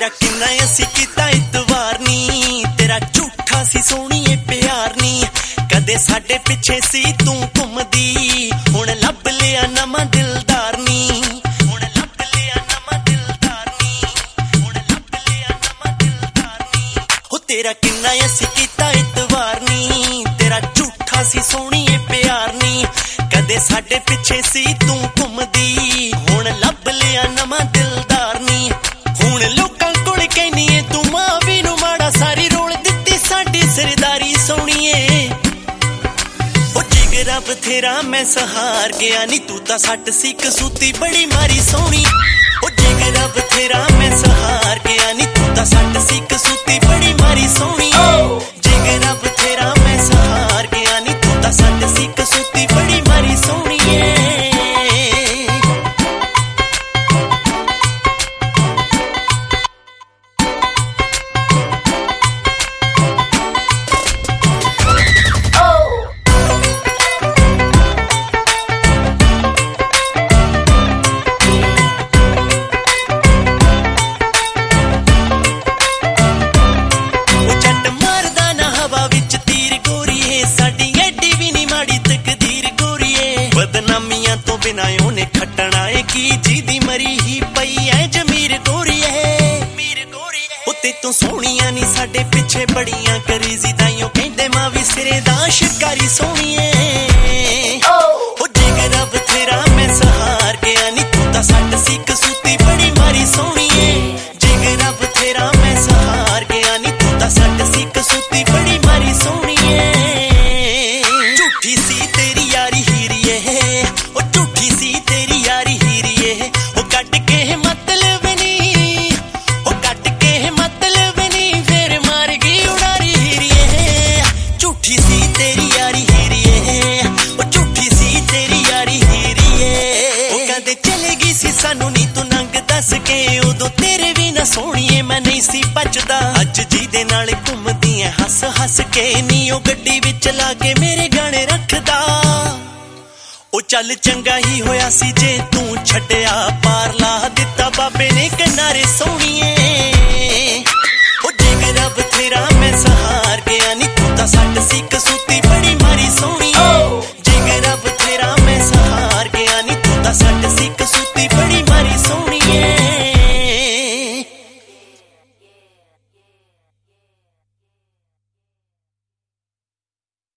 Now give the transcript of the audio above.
तेरा किन्ना असी कीता इतवार नी, तेरा झूठा सी सोहणीए प्यार नी। कदे साडे पिछे सी तू घुमदी, हुण लभ लिया नवां दिलदार नी। हुण लभ लिया नवां दिलदार नी, हुण लभ लिया नवां दिलदार नी। हो तेरा किन्ना असी कीता इतवार नी, तेरा झूठा सी सोहणीए प्यार नी। कदे साडे पिछे सी तू घुमदी, हुण लभ लिया नवां दिलदार नी। हुण लोकां कोल कहनी है तू मां वी नू माड़ा, सारी रोल दित्ती साडी सरदारी सोहणीए। ओ जिगरा बथेरा मैं सहार गया नी, तू तां सट सी कसूती बड़ी मारी सोहणी। ओ जिगरा बथेरा मैं सहार गया नी, तू तां सट सी कसूती बड़ी मारी सोहणी। जिगरा बथेरा मैं सहार गया नी, तू तां सट सी कसूती बड़ी मारी सोहणी। बदनामियां तो बिना ओने खटना है की, जीदी मरी ही पई है जमीर गोरीए। उत्ते तो सोहणियां नी साडे पिछे बड़ियां करी सी, ताइयों कहंदे मां वी सिरे दा शिकारी सोहणीए। ओ जिगरा बथेरा मैं सहार गया नी, तू तां सट सी कसूती बड़ी मारी सोहणीए। जिगरा बथेरा मैं सहार गया नी, तू तां सट सी कसूती बड़ी मारी सोहणीए। झूठी सी तेरी यारी हीरिए, ओ झूठी सी तेरी यारी हीरिए। ओ कट के मतलब नी, ओ कट के मतलब नी, फिर मार गई उड़ारी हीरिए। झूठी सी तेरी यारी हीरिए, ओ झूठी सी तेरी यारी हीरिए। ओ कहंदे चलेगी सी सानू नी तू नंग दस के, उदों तेरे भी ना सोहणीए मैं नहीं सी बचदा। अज जी दे नाल घुमदी ऐ हस हस के नी, ओ गड्डी विच ला के मेरे गाने रखदा। ओ चल चंगा ही होया सी जे तू छड्डिया, पार ला दित्ता बाबे ने किनारे सोहणीए।